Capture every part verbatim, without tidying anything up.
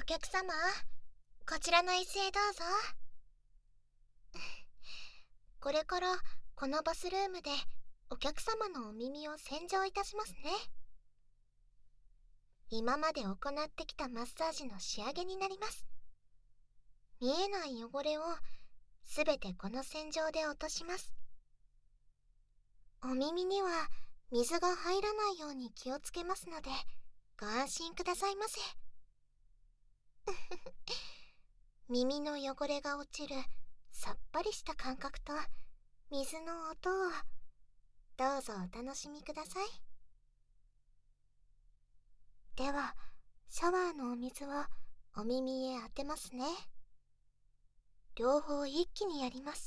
客様、こちらの椅子へどうぞ。これからこのバスルームでお客様のお耳を洗浄いたしますね。今まで行ってきたマッサージの仕上げになります。見えない汚れをすべてこの洗浄で落とします。お耳には水が入らないように気をつけますのでご安心くださいませ。耳の汚れが落ちるさっぱりした感覚と水の音をどうぞお楽しみください。ではシャワーのお水をお耳へ当てますね。両方一気にやります。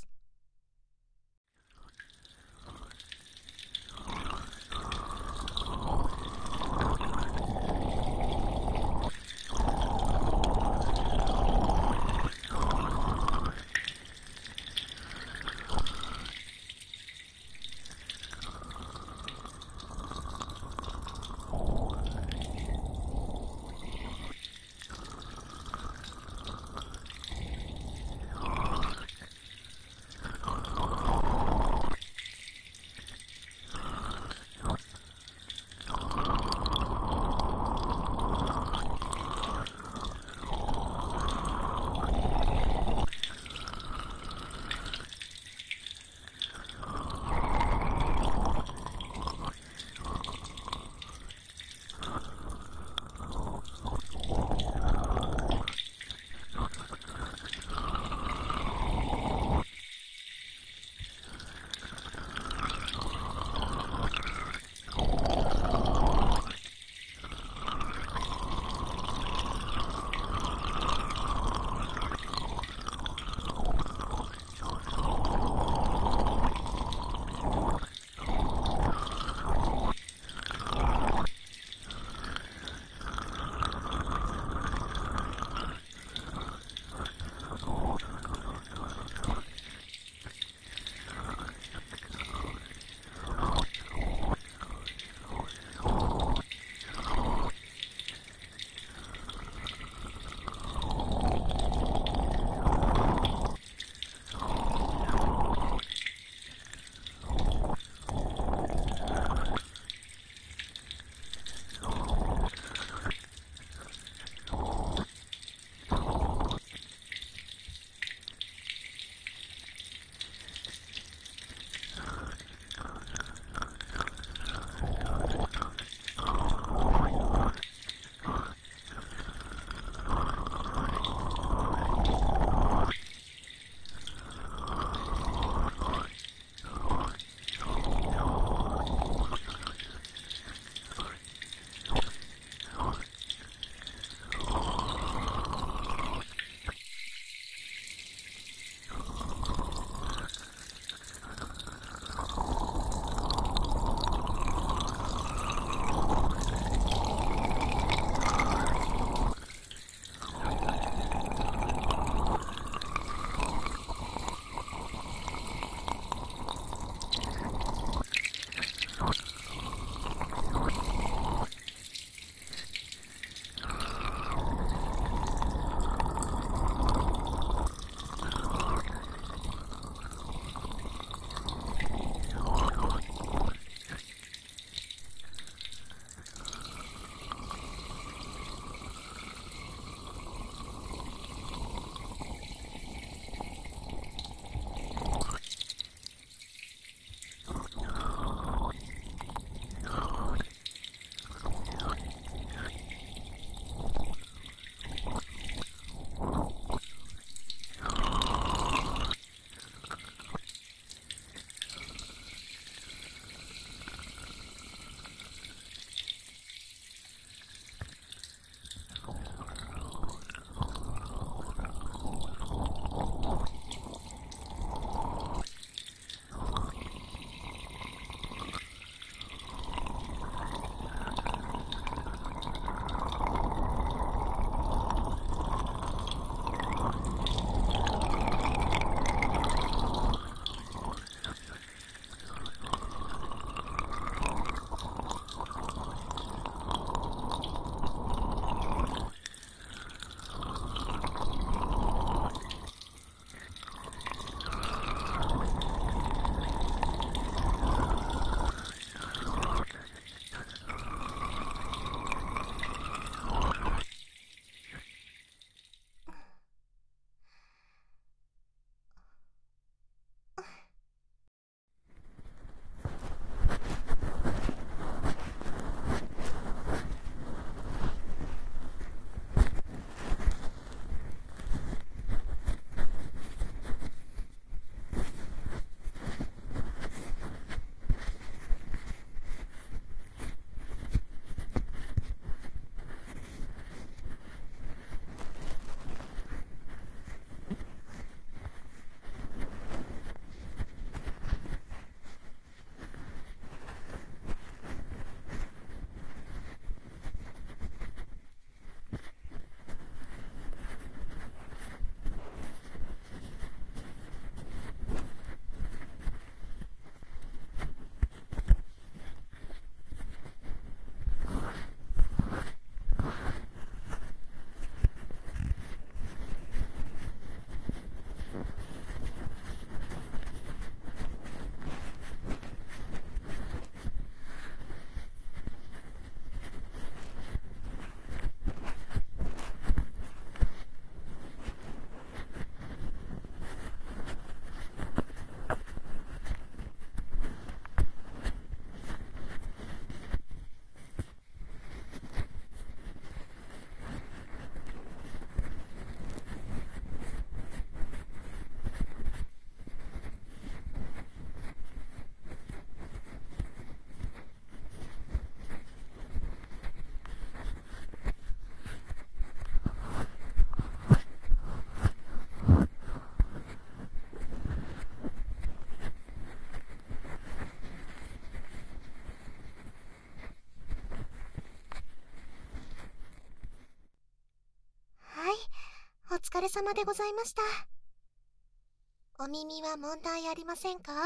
疲れ様でございました。お耳は問題ありませんか？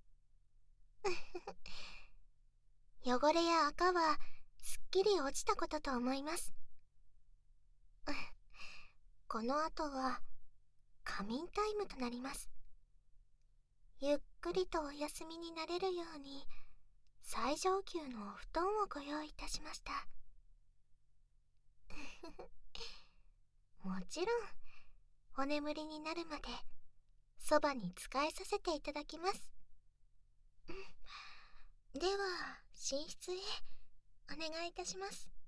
汚れや赤はすっきり落ちたことと思います。この後は仮眠タイムとなります。ゆっくりとお休みになれるように最上級のお布団をご用意いたしました。もちろんお眠りになるまでそばに仕えさせていただきます。では寝室へお願いいたします。